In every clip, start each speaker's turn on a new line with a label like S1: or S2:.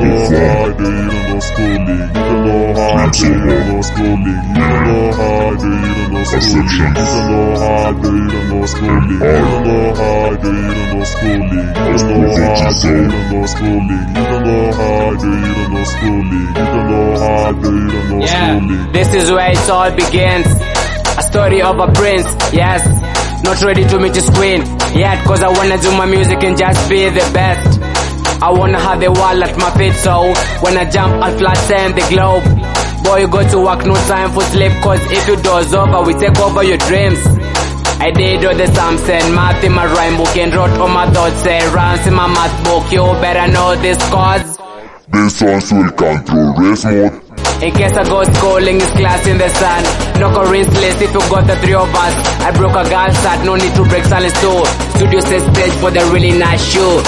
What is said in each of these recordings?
S1: This is where it all begins. A story of a prince, yes. Not ready to meet his queen yet, cause I wanna do my music and just be the best. I wanna have the wall at my feet, so when I jump I'll flatten the globe. Boy, you go to work, no time for sleep, cause if you doze over, we take over your dreams. I did all the Psalms and math in my rhyme book and wrote all my thoughts and rhymes in my math book. You better know this cause
S2: this ones will come through race mode.
S1: in case I go schooling, it's class in the sun. No coincidence if you got the three of us. I broke a girl's heart, no need to break silence too. Studio set stage for the really nice show.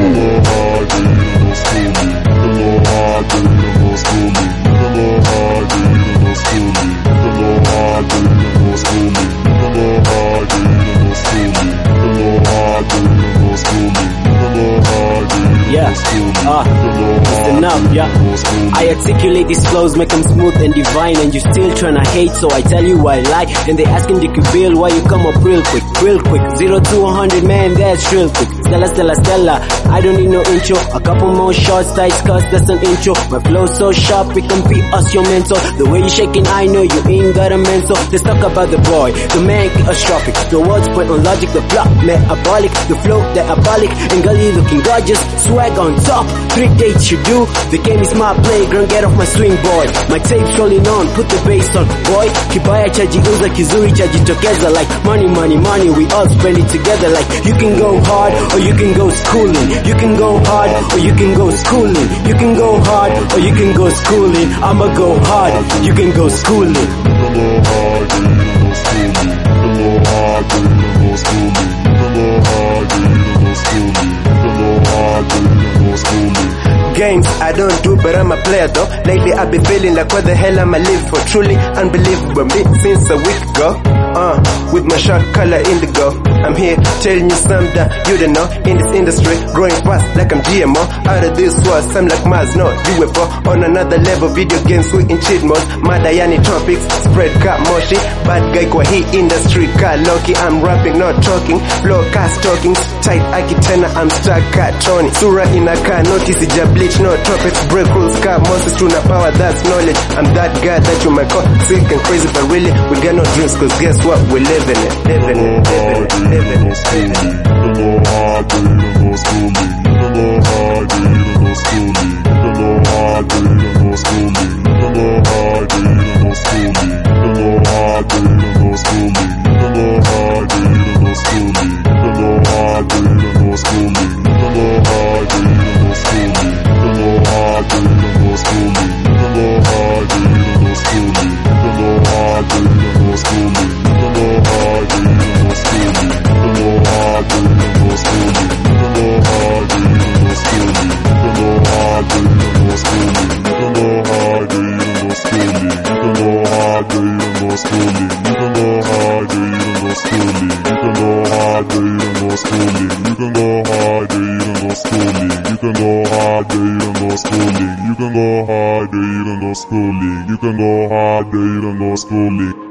S3: It's enough, yeah. I articulate these flows, make them smooth and divine, and you still tryna hate, so I tell you I lie. Then they asking Dicky Bill why you come up real quick. 0 to 100, man, that's real quick. Stella, I don't need no intro. A couple more shots, tight cuts, that's an intro. My flow so sharp, it can be us, your mentor. The way you shaking, I know you ain't got a mentor. Let's talk about the boy, the man catastrophic. The words point on logic, the plot metabolic, the flow diabolic, and gully looking gorgeous. Swag on top, 3 dates you do. The game is my playground, get off my swing boy. My tape's rolling on, put the bass on. Boy, kibaya chajiuza, kizuri chajitokeza. Like money, we all spend it together. Like you can go hard or you can go schooling. You can go hard or you can go schooling. You can go hard or you can go schooling. I'ma go hard, you can go schooling. You can go hard, you can go schooling. You can go hard, you can go schooling. You can go hard, you can go schooling. You can go hard, you can go schooling. Games I don't do, but I'm a player though. Lately I've been feeling like what the hell am I live for? Truly unbelievable me since a week ago. With my shark color indigo, I'm here telling you something that you don't know. In this industry, growing fast like I'm GMO. Out of this world, I'm like Mars, no UFO. On another level, video games we in cheat mode. Madayani topics, spread car moshi. Bad guy kwa hii industry, car Loki. I'm rapping, not talking, flow cast talking. Tight akitena, I'm stuck cat Tony. Sura inaka, notice ija bleach, no topics. Break rules, car monsters, tuna power, that's knowledge. I'm that guy that you might call sick and crazy, but really, we got no dreams, cause guess what? We're living it, living it, living it, living it, living it. You can go hard, you can go schooling. You can go hard, you can go schooling. You can go hard, you can go schooling. You can go hard, you can go schooling. You can go hard, you can go schooling. You can go hard, you can go schooling. You can go hard, you can go schooling. You can go hard, you can go schooling. You can go hard, you can go schooling. You can go hard, you can go schooling. You can go hard, you can go schooling.
S2: You can go hard, you can go schooling.